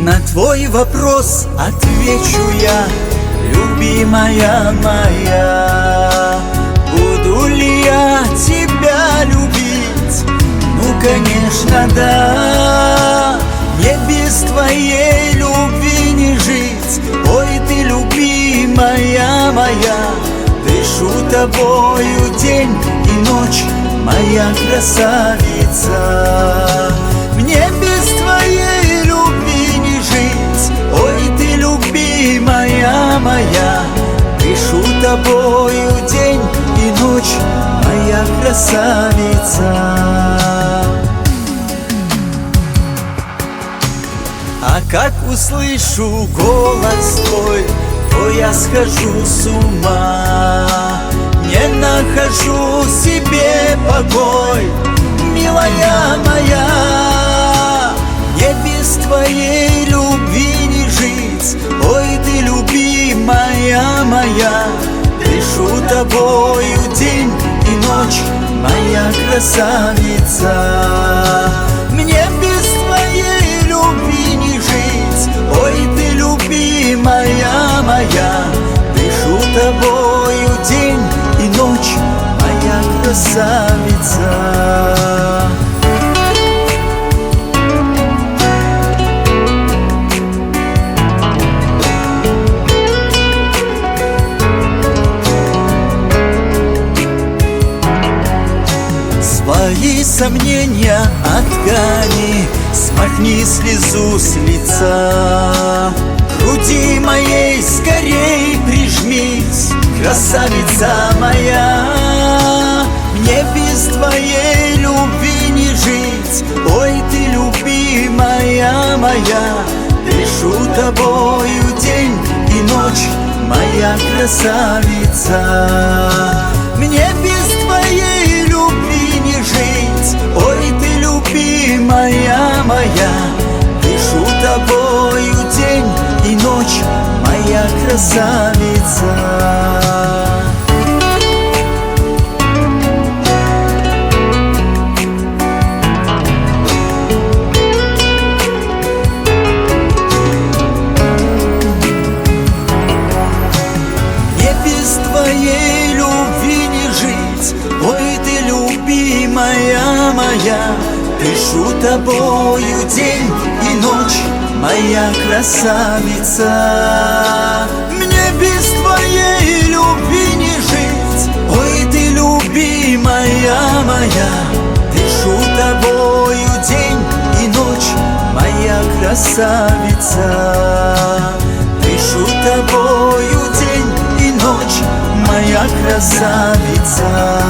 На твой вопрос отвечу я, любимая моя. Буду ли я тебя любить? Ну, конечно, да. Мне без твоей любви не жить. Ой, ты любимая моя, дышу тобою день и ночь, моя красавица. Мне без твоей любви не жить. Ой, ты любимая моя, дышу тобою день и ночь, моя красавица. А как услышу голос твой, то я схожу с ума. Не нахожу себе покой, милая моя. Мне без твоей любви не жить. Ой, ты любимая моя, дышу тобою день и ночь, моя красавица. Мне без твоей любви не жить. Ой, ты любимая моя, дышу тобою день и ночь, моя красавица. Свои сомнения отгони, смахни слезу с лица. Груди моей скорей прижмись, красавица моя. Мне без твоей любви не жить. Ой, ты любимая моя, дышу тобою день и ночь, моя красавица. Мне без твоей любви не жить. Ой, ты любимая моя, дышу тобою день и ночь, моя красавица. Мне без твоей любви не жить. Ой, ты любимая моя, дышу тобою день и ночь, моя красавица. Мне без твоей любви не жить. Ой, ты любимая моя, дышу тобою день и ночь, моя красавица. Дышу тобою день и ночь, моя красавица.